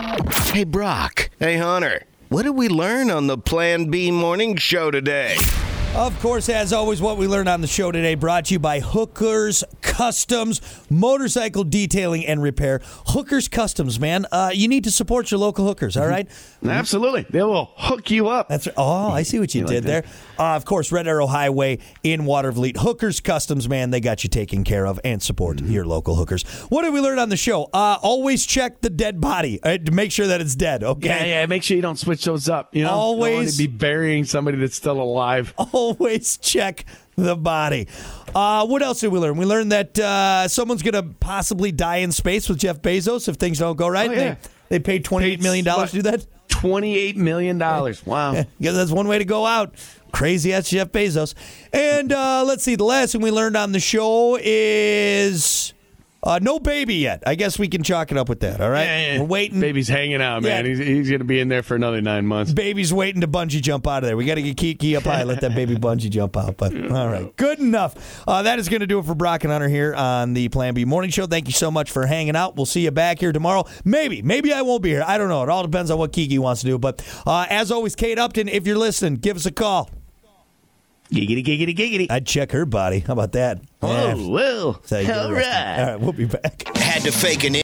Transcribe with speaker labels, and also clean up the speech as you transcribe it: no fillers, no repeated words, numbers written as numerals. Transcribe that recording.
Speaker 1: Hey, Brock. Hey, Hunter. What did we learn on the Plan B morning show today?
Speaker 2: Of course, as always, what we learned on the show today brought to you by Hookers Customs, motorcycle detailing and repair. Hookers Customs, man. You need to support your local hookers, all right?
Speaker 3: Absolutely. They will hook you up.
Speaker 2: That's Oh, I see what you did there. Of course, Red Arrow Highway in Watervliet. Hookers Customs, man, they got you taken care of, and support your local hookers. What did we learn on the show? Always check the dead body to make sure that it's dead, okay?
Speaker 3: Yeah, make sure you don't switch those up. You know,
Speaker 2: Always
Speaker 3: don't want to be burying somebody that's still alive.
Speaker 2: Always check the body. What else did we learn? We learned that someone's going to possibly die in space with Jeff Bezos if things don't go right.
Speaker 3: Oh, yeah.
Speaker 2: They paid $28 million to do that?
Speaker 3: $28 million. Wow.
Speaker 2: Yeah, that's one way to go out. Crazy ass Jeff Bezos. And let's see, the last thing we learned on the show is no baby yet. I guess we can chalk it up with that, all right?
Speaker 3: Yeah.
Speaker 2: We're waiting.
Speaker 3: Baby's hanging out, man.
Speaker 2: Yeah.
Speaker 3: He's going to be in there for another 9 months.
Speaker 2: Baby's waiting to bungee jump out of there. We got to get Kiki up high, let that baby bungee jump out. But all right, good enough. That is going to do it for Brock and Hunter here on the Plan B Morning Show. Thank you so much for hanging out. We'll see you back here tomorrow. Maybe I won't be here. I don't know. It all depends on what Kiki wants to do. But as always, Kate Upton, if you're listening, give us a call.
Speaker 3: Giggity, giggity, giggity.
Speaker 2: I'd check her body. How about that?
Speaker 3: Oh, well.
Speaker 2: All
Speaker 3: All right.
Speaker 2: right, we'll be back.
Speaker 1: Had to fake an